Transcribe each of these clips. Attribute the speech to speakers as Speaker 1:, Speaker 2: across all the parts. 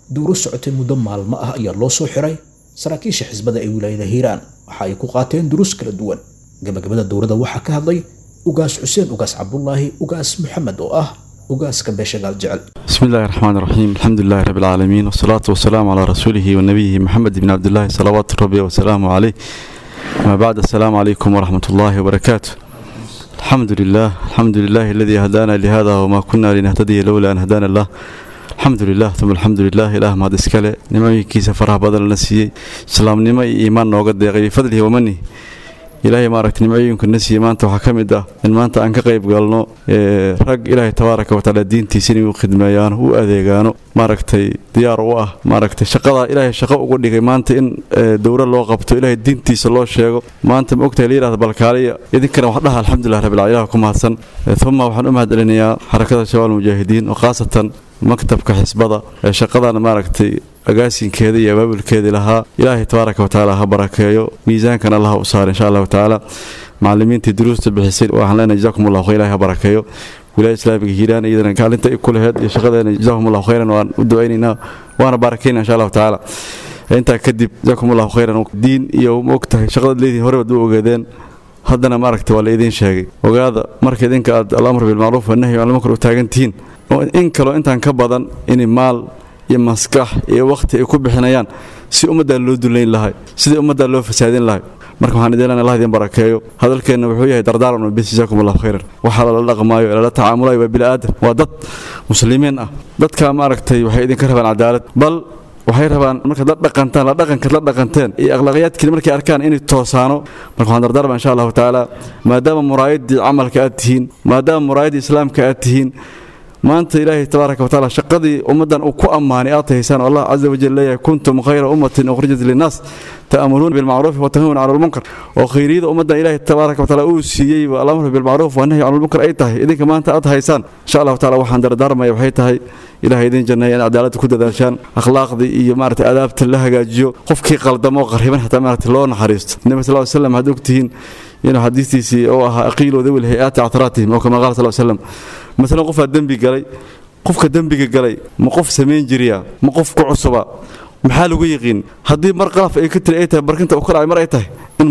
Speaker 1: duuro socotay muddo maalmo ah ayaa loo soo xiray saraakiisha xisbada ee wilaayada hiiraan waxa ay ku qaateen duruus kala duwan gabagabada dowladda waxaa ka hadlay ugaas xuseen ugaas cabdullaahi ugaas maxamed oo ah ugaaska beesha gaaljecel
Speaker 2: بسم الله الرحمن الرحيم الحمد لله رب العالمين والصلاة والسلام على رسوله ونبيه محمد بن عبد الله صلوات ربي وسلامه عليه ما بعد السلام عليكم ورحمة الله وبركاته الحمد لله الذي هدانا لهذا وما كنا لنهتدي لولا أن هدانا الله الحمد لله ثم الحمد لله إله ما دسكله نمايكي سفرها بدل نسي سلام نما إيمان نوقد غير فضله ومنه إلهي ما ركتني معي يمكن نسي ما أنت وحكمده إن ما أنت أنك قريب قالنا رج إلهي تبارك وتعالى الدين تيسيني وخدميان هو أذيقانه ما ركتي ديار واه ما ركتي شقة إلهي شقة أقول لك ما أنت إن دورة الله قبته إلهي الدين تيس الله شيء ما أنت مقتل لي هذا بالكالية يذكر وحدها الحمد لله رب العالمين كم حسن ثم وحن أمهد لنا حركة شباب المجاهدين وخاصة مكتب كحسبضة شقة أنا ما ركتي أقاسين كذي يا باب الكذي لها إلهي تبارك وتعالى بركاته ميزان كان الله وصار إن شاء الله تعالى معلمين تدروس بالحسين وأهلنا جزاكم الله خير إلهي بركاته ولا إسلام هيران إذا كان أنت كل هذا شغلنا جزاهم الله خيرا ودعينا وأنا باركين إن شاء الله تعالى أنت كذب جزاكم الله خيرا دين يوم وقته شغل الذي هرب دو وجدين هذا ما ركت ولا يدين شيء وهذا مركز إنك الأمر بالمعروف والنهي عن المنكر وتاجنتين إنك لو أنت انكبضا إن مال يمسكح وقت يكون بحنيان سي أمدا لو دلين لهاي سي أمدا لو فسادين لهاي marka waxaan idin Allah idin barakeeyo hadalkeena wuxuu yahay dardaaran oo bisaakum Allah khayran waxa la dhaqmaayo la tacaamulayo bil aadam waa dad muslimiin ah dadka ma aragtay waxay idin ka rabaan cadaalad bal waxay rabaan marka dad dhaqantaan la dhaqanteen iyo akhlaaqiyadkii markay arkaan inay toosaano marka waxaan dardaarmaa insha Allah taala maadaama muraayadii amalka aad tihiin maadaama muraayadii islaamka aad tihiin maanta ilaahay tabaaraka wa taala shaqadii ummadan uu ku amaanay aad tahaysaan Allah azza wa jalla ya kuntum khayra ummatin ukhrijat lin-nas ta'muruna bil ma'ruf wa tanhawna 'anil munkar wa khayrida ummadan ilaahay tabaaraka wa taala uu siiyay wa al-amru bil ma'ruf wa nahyi 'anil munkar ay tahay idinka maanta aad haysaan insha Allah taala waxaan dardaarmay waxay tahay ilaahay idin jannayn cadaalad ku dadaashaan akhlaaqdii iyo maartay adaabta la hagaajiyo qofkii qaldamo qariban hatta maartay loo naxariisto nabi sallallahu alayhi wasallam haduu ogtihiin inuu xadiisiisi oo aha aqiilo dawil hay'at a'taraatihim oo kama qaal sallallahu alayhi wasallam مثلا قف الدنبي قالي قفك الدنبي قالي مقف سمين جريا مقف كعصبة محل ويقين هذه مرقف أي كتر أيتها بركنت أكل على مرأيته إن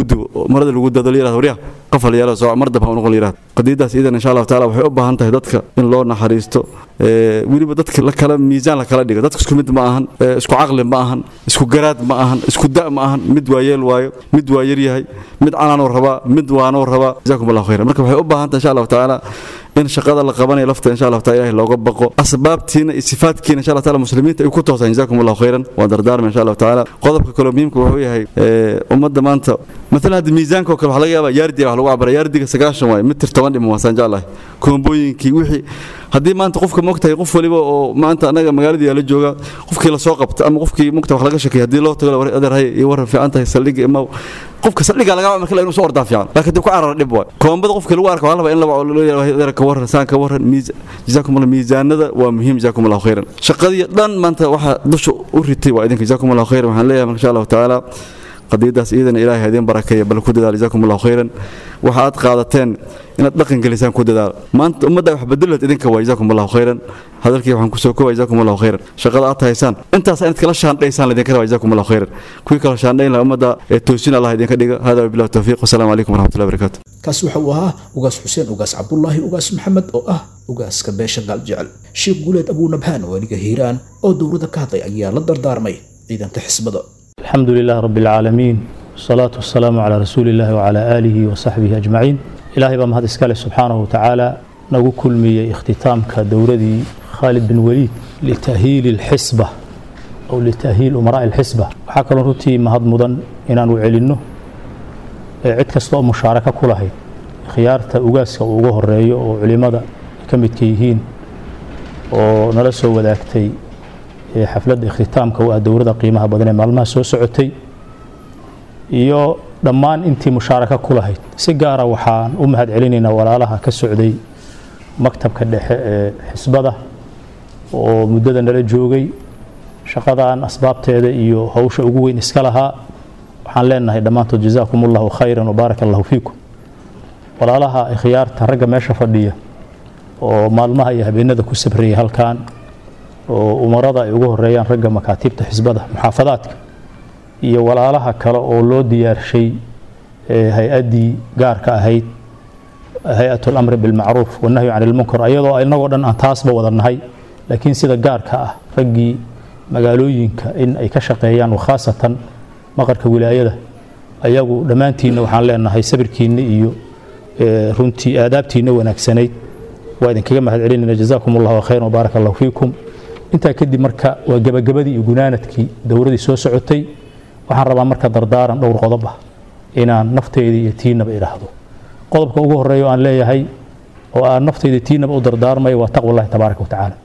Speaker 2: مرض الوجود هذا ليرة وريا قفل يلا سواء مرض بها ونقول ليرة قديدة إذا إن شاء الله تعالى وحبها أنت هدتك إن لورنا حريستو ويلي بدتك لك كلام ميزان لك كلام ديك دتك اسكو مد معهن اسكو عقل معهن اسكو جراد معهن اسكو داء معهن مد وايل وايو مد وايريهاي مد عنان وربا مد وان وربا جزاكم الله خيرا مركب وحبها أنت إن شاء الله تعالى إن شقادة لقباني لفت إن شاء الله تعالى لو قبقوا أسبابتين صفاتكين إن شاء الله تعالى مسلمين يكون توصل جزاكم الله خيرا ودردار إن شاء الله تعالى قضبك كلاميمك وهي هي أمد ما أنت مثلا هذا ميزانك وكل حلقة ياردي على وعبر ياردي سجاش شوي متر تواني مواسان جالله كومبوين كي وحي هذه ما أنت قفك مقطع يقف ولي ما أنت أنا مجالدي على الجوجا قفك لا ساقط أما قفك مقطع حلقة شكل هذه لو تقول أقدر هي يورف في أنت يسلق إما qofka saldhiga laga ma kala inuu soo ordaa fiican laakiin dib ku carar dhib way koombada qofka lagu arko walba in la leeyahay ka waran saan ka waran jazaakum Allah miisaanada waa muhiim jazaakum Allah khayran shaqadii dhan maanta waxa dusha u ritay waa idinka jazaakum Allah khayran waxaan leeyahay insha Allah taala qadiidaas iidan ilaahay hadeen barakeeyo bal ku dadaal jazaakum Allah khayran waxaad qaadateen inaad dhaqan galisaan ku dadaal maanta ummadda wax bedelad idinka waa jazaakum Allah khayran hadalkii waxaan ku soo koobay jazaakum Allah khayran shaqada aad tahaysaan intaas aad kala shaandhaysaan idinka waa jazaakum Allah khayran kuwii kala shaandhayn la ummadda ee toosin Allah idinka dhiga hada billahi tawfiiq wasalaamu alaykum warahmatullahi wabarakatuh
Speaker 1: kaas waxa uu ahaa ugaas xuseen ugaas cabdullaahi ugaas maxamed oo ah ugaaska beesha gaaljecel sheekh guuleed abuu nabhaan waliga hiiraan oo dowladda ka hadlay ayaa la dardaarmay ciidanka xisbada
Speaker 3: الحمد لله رب العالمين والصلاة والسلام على رسول الله وعلى آله وصحبه أجمعين إلهي بمهد إسكاله سبحانه وتعالى نقول كل مي اختتام كدوردي خالد بن وليد لتأهيل الحسبة أو لتأهيل أمراء الحسبة حكى روتي مهد مدن إن أنو علنه عد كستو مشاركة كلها خيار تأوجاس وجوه الرأي وعلماء كم تكيهين ونرسو وذاكتي حفلة اختتام كوا دورة قيمها بدنا معلومات سوسعتي iyo dhammaan intii mushaaraka ku lahayd si gaar ah waxaan u mahad celinaynaa walaalaha ka socday maktabka dhexe ee xisbada oo muddada nala joogay shaqadan asbaabteeda iyo hawsha ugu weyn iska lahaa waxaan leenahay dhammaantood jazaakumullahu khayran wa barakallahu fiikum walaalaha khiyaarta ragga meesha fadhiya oo maalmaha iyo habeenada ku sabriyay halkaan oo umarada ay ugu horeeyaan ragga makaatibta xisbada muxaafadaadka iyo walaalaha kale oo loo diyaarshay hay-adii gaarka ahayd hay-atul amri bilmacruuf wanahyi can ilmunkar ayadoo inagoo dhan aan taasba wadanahay laakiin sida gaarka ah raggii magaalooyinka in ay ka shaqeeyaan khaasatan maqarka wilaayada ayagu dhammaantiinna waxaan leenahay sabirkiinna iyo runtii aadaabtiinna wanaagsanayd waa idinkaga mahad celinayna jazaakum allahu khayran wa baaraka allahu fiikum intaa kadib marka waa gabagabadii iyo gunaanadkii dowladii soo socotay waxaan rabaa marka dardaaran dhowr qodob ah inaan nafteyda iyo tiinaba idhaahdo qodobka ugu horeeyo aan leeyahay oo aan nafteyda tiinaba u dardaarmayo waa taqwa allahi tabaaraka wa tacaala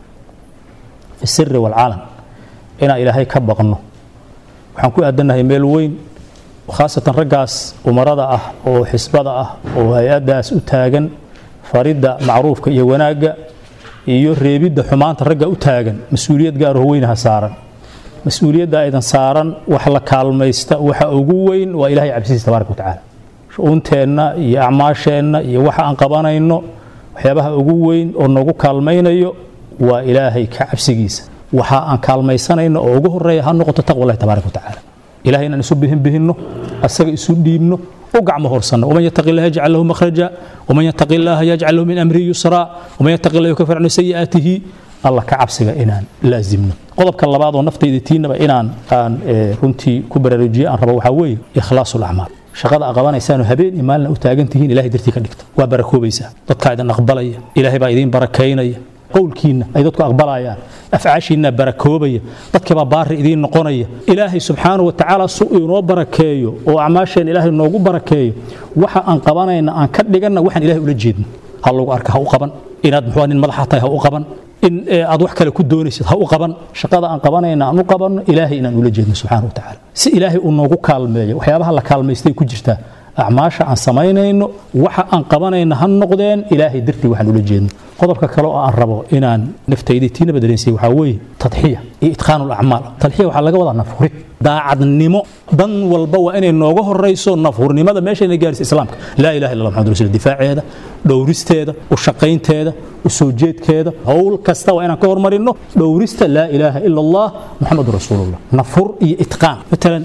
Speaker 3: fi sirri walcalan inaan ilaahay ka baqno waxaan ku aadanahay meel weyn khaasatan raggaas umarada ah oo xisbada ah oo hay-adaas u taagan faridda macruufka iyo wanaagga iyo reebidda xumaanta ragga u taagan mas-uuliyad gaar oo weynaha saaran mas-uuliyadda aydan saaran wax la kaalmaysta waxa ugu weyn waa ilaahay cabsidiisa tabaaraka wa tacaala shu'uunteenna iyo acmaasheenna iyo waxa aan qabanayno waxyaabaha ugu weyn oo nagu kaalmaynayo waa ilaahay ka cabsigiisa waxa aan kaalmaysanayno oo ugu horeeya ha noqoto taqwa allahi tabaaraka wa tacaala ilaahay inaan isu bihinno asaga isu dhiibno وقعم هرسنا ومن يتق الله يجعل له مخرجا ومن يتق الله يجعل له من أمره يسرا ومن يتق الله يكفر عنه سيئاته الله كعبسك إنان لازمنا قضبك الله بعض ونفتي ديتينا بإنان كان رنتي كبر الرجاء ربا وحوي إخلاص الأعمال شغل أقوانا إنسان هبين إيماننا وتاجنتهين إلهي درتي كدكت وبركوا بيسا تتقاعد النقبلية إلهي بعدين بركينية qowlkiina ay dadku aqbalayaan afcaashiina barakoobayya dadka baar idin noqonaya ilaahay subhanahu wa ta'ala suu inoo barakeeyo oo acmaasheen ilaahay noogu barakeeyo waxa aan qabanayna aan ka dhigana waxaan ilaahay ula jeedno hal lagu arka ha u qaban inaad muxuu nin madax tahay ha u qaban in aad wax kale ku doonaysid ha u qaban shaqada aan qabanayna aan u qaban ilaahay inaan ula jeedno subhanahu wa ta'ala si ilaahay uu noogu kaalmeeyo waxyaabaha la kaalmeystay ku jirta acmaasha aan samaynayno waxa aan qabanayna han noqdeen ilaahay dirtii waxaan ula jeedno qodobka kale oo aan rabo inaan naftayda tiina badaleensay waxa weeye tadxiya iyo itqaanul a'maal tadxiya waxa laga wadaa nafhurid daacadnimo dan walba waa inay nooga horeyso nafhurnimada meesha inay gaarsiiso islaamka la ilaaha illa allah muhammad rasuul difaaceeda dhowristeeda u shaqaynteeda u soo jeedkeeda hawl kasta waa inaan ka hormarino dhowrista la ilaaha illa allah muhammad rasuulullah nafhur iyo itqaan mesela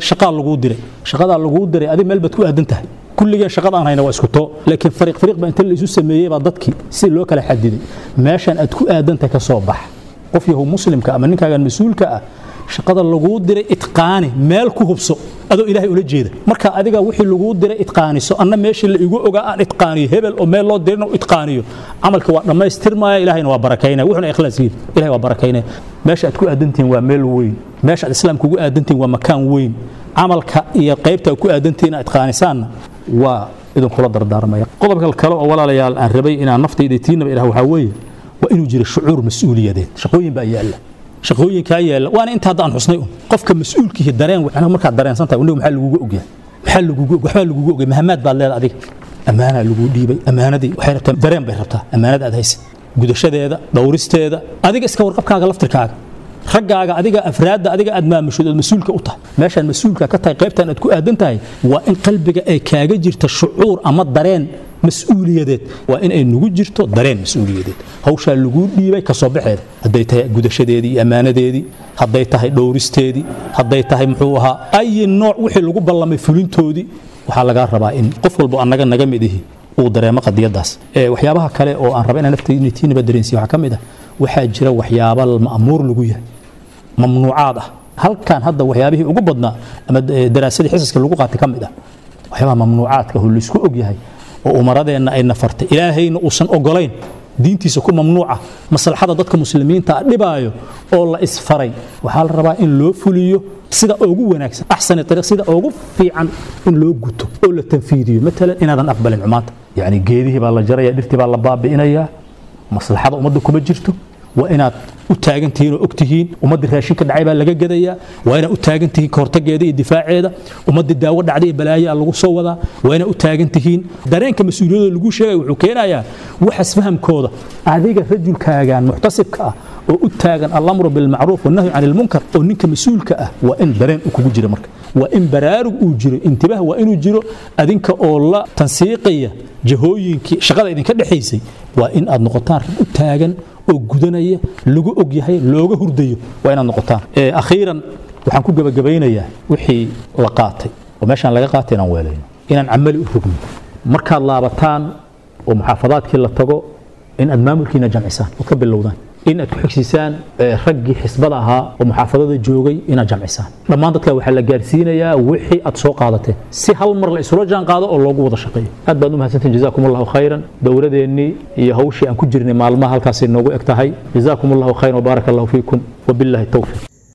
Speaker 3: shaqada lagu diray adi meel bad ku aadan tahay kulliga shaqada aan hayna waa isku too laakiin fariiq ba inta la isu sameeyay baa dadkii si loo kala xadiday meeshan aad ku aadantahay ka soo bax qof yahu muslimka ama ninkaaga mas'uulka ah shaqada lagu diray itqaani meel ku hubso adoo ilaahay ula jeeda marka adiga wixii lagu diray itqaaniso anna meeshii la igu ogaa aan itqaaniyo hebel oo meel loo dirno itqaaniyo amalka waa dhamaystirmaya ilaahayna waa barakaynaa wuxuuna ikhlaasiin ilaahay waa barakaynaa meesha aad ku aadantiin waa meel weyn meesha islaamku ugu aadantiin waa makaan weyn amalka iyo qaybta ku aadantiin itqaanisaan waa idin kula dardaarmaya qodobka kale oo walaalayaal aan rabay inaan naftayda tiinaba ilaahay waxa weeye waa inuu jiro shucuur mas'uuliyadeed shaqooyin baa yaala shaqooyinka yaala waana inta hadda aan xusnay qofka mas'uulkiisa dareen waxna marka dareensan tahay inuu maxaa lagugu ogyahay mahamaad baad leedahay adiga amaana lagu dhiibay amaanadii waxay rabtaa dareen bay rabtaa amaanada aad haysid gudashadeeda dhowristeeda adiga iska warqabkaaga laftirkaaga raggaaga adiga afraadda adiga aad maamusho mas'uulka u tahay meeshan mas'uulka ka tahay qaybtan aad ku aadan tahay waa in qalbiga ay kaaga jirto shucuur ama dareen mas'uuliyadeed waa in ay nugu jirto dareen mas'uuliyadeed hawsha lagu dhiibay ka soo baxeed haday tahay gudashadeedii amaanadeedii haday tahay dhowristeedii haday tahay muxuu ahaa ay nooc wixii lagu ballamay fulintoodii waxa laga rabaa in qof walba anaga naga mid yahay uu dareemo qadiyadaas waxyaabaha kale oo aan rabay inaan naftayda tiinaba dareensiyo waxa kamid ah waxaa jira waxyaabo ma'muur lagu yahay mamnuucaad ah halkan hadda waxyaabihii ugu badnaa ama daraasadii xisaska lagu qaatay kamid ah waxyaabaha mamnuucaadka oo la isku og yahay oo umaradeena ay nafartay ilaahayna uusan ogolayn diintiisa ku mamnuuca maslaxada dadka muslimiinta dhibaayo oo la isfaray waxa la rabaa in loo fuliyo sida ugu wanaagsan ahsan tariiq sida ugu fiican in loo guto oo la tanfiidiyo mesela inaadan aqbalin umaanta yani geedihii baa la jaraya dhirtii baa la baabi'inaya maslaxada ummadda kuma jirto waa inaad u taagantihiin oo ogtihiin ummadda raashinka dhacay baa laga gadaya waa inaad u taagantihiin koortageeda iyo difaaceeda ummadda daawo dhacday iyo balaayaa lagu soo wadaa waa inaad u taagantihiin dareenka mas'uuliyadda lagu sheegay wuxuu keenayaa waxas fahamkooda adiga rajulkaagan muxtasibka ah oo u taagan al-amru bil ma'ruf wa nahyi 'anil munkar oo ninka mas'uulka ah waa in dareen uu kugu jiro marka waa in baraarug uu jiro intibaah waa inuu jiro adinka oo la tansiiqiya jahooyinkii shaqada idinka dhaxaysay waa in aad noqotaan u taagan oo gudanaya lagu og yahay looga hurdayo waa inaad noqotaan akhiiran waxaan ku gabagabaynayaa wixii la qaatay oo meeshaan laga qaatay inaan weelayno inaan camali u rugno markaad laabataan oo muxaafadaadkii la tago in aad maamulkiina jamcisaan oo ka bilowdaan in aad ku xigsiisaan raggii xisbada ahaa oo muxaafadada joogay inaad jamcisaan dhammaan dadka waxaa la gaarsiinayaa wixii aad soo qaadateen si hal mar la isula jaan qaado oo loogu wada shaqeeyo aad baad u mahadsantiin jazaakumullahu khayran dowladeennii iyo hawshii aan ku jirnay maalmaha halkaas inoogu eg tahay jazaakumullahu khayran wa baarakallahu fiikum wa billahi tawfiiq